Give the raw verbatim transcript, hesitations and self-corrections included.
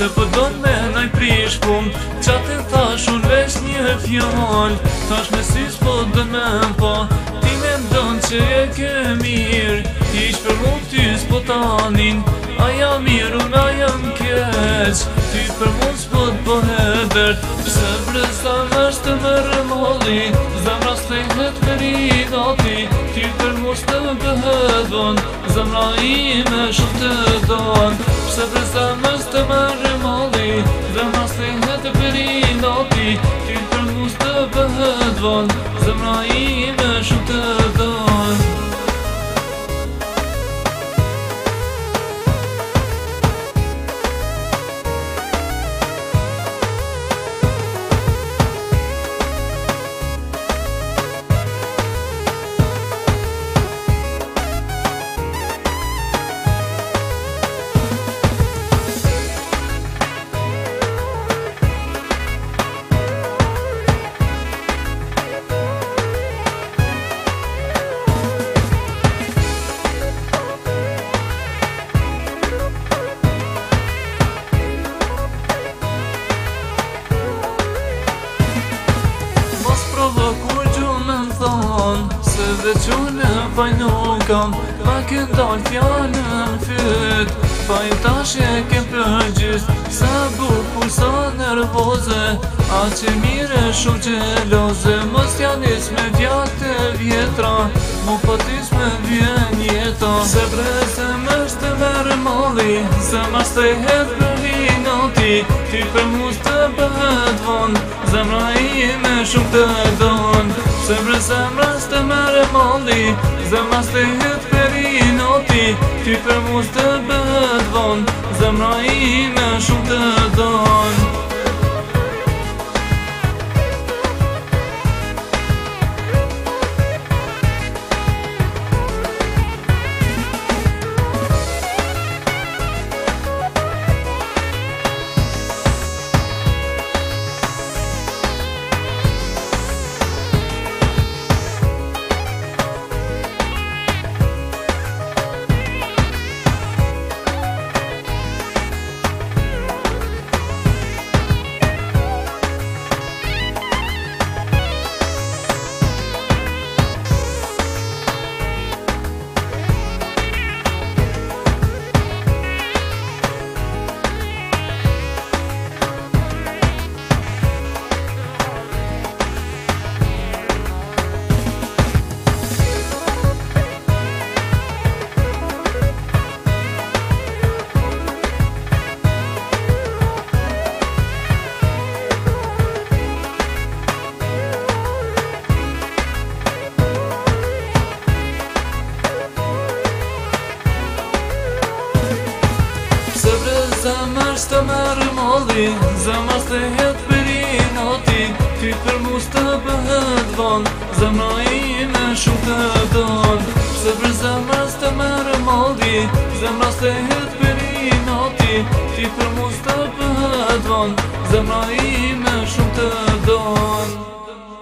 Se përdon me naj prish pun Qatë e thash unë vesh një fjall Thash me sy s'po dën me mpa Ti me ndonë që e ke mirë Ish për mu ty s'po tanin Aja mirë unë aja m'keq Ty për mu s'po t'po hebert Pse breza m'është të më rëmolli Zemra s'tejhet për i gati Ty për mu s'të bëhedon Zemra ime shumë të don Pse breza m'është të më rëmolli Zemra s'tejhet për i gati Ty për mu s'të bëhedon Zemra ime shumë të don Kur gjunë në thonë Se dhe gjunë faj nuk kam Ma kënë dalë fjallën fyt Faj tash e kem përgjys Se bukur sa nervoze A që mire shumë gjeloze Mos t'janis me vjate vjetra Mu patis me vjen jeta Se breze mështë të merë mali Se mas të jetë për i nati Ty për mu s'të bëhet von Zemra ime shumë të don Se breze mështë të merë mali Zemra s'të jetë për i nati Ty për mu s'të bëhet von Zemra ime shumë të don Zemër s'të merë mali Zemër s'të jetë për i nati Ty për mu s'të bëhet von Zemra ime shumë të don Se për zemër s'të merë mali Zemër s'të jetë për i nati Ty për mu s'të bëhet von Zemra ime shumë të don